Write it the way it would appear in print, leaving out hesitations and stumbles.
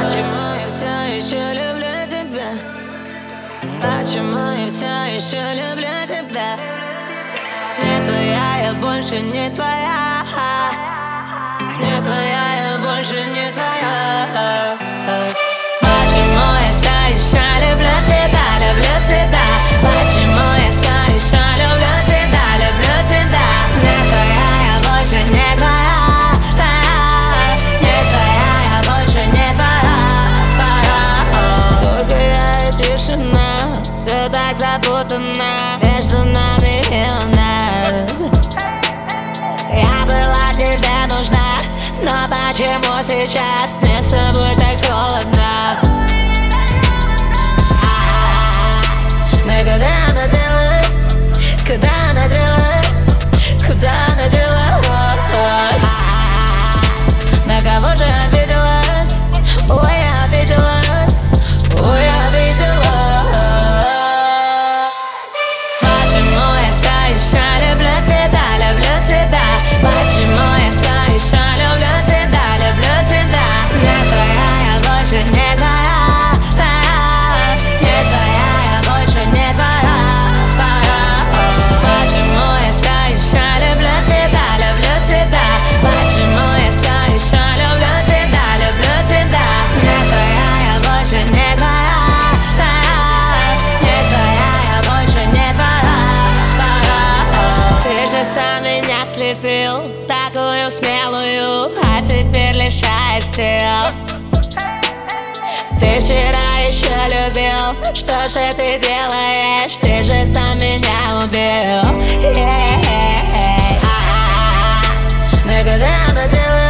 Почему я все еще люблю тебя? Почему я все еще люблю тебя? Не твоя, я больше не твоя. Не твоя, я больше не твоя. Почему я все еще люблю тебя, люблю тебя? Почему я все еще люблю тебя, люблю тебя? Не твоя, я больше не твоя. Не твоя, я больше не твоя. Только я и тишина, все так запутано между нами и у нас. Я была тебе нужна, но почему сейчас мне с тобой так холодно? Но куда она делась? Куда она делась? Куда она делась? На кого же обиделась? Ой, я обиделась. Ой, я обиделась. Почему я все еще люблю тебя, люблю тебя? Почему я все еще люблю тебя, люблю тебя? Не твоя, я больше не твоя. Не твоя, я больше не твоя. Почему я все еще люблю тебя, люблю тебя? Почему я все еще люблю тебя, люблю тебя? Не твоя, я больше не твоя. Не твоя, я больше не твоя. Ты же сам меня слепил, такую смелую, а теперь лишаешь сил. Ты вчера еще любил, что же ты делаешь? Ты же сам меня убил. Но куда она делась?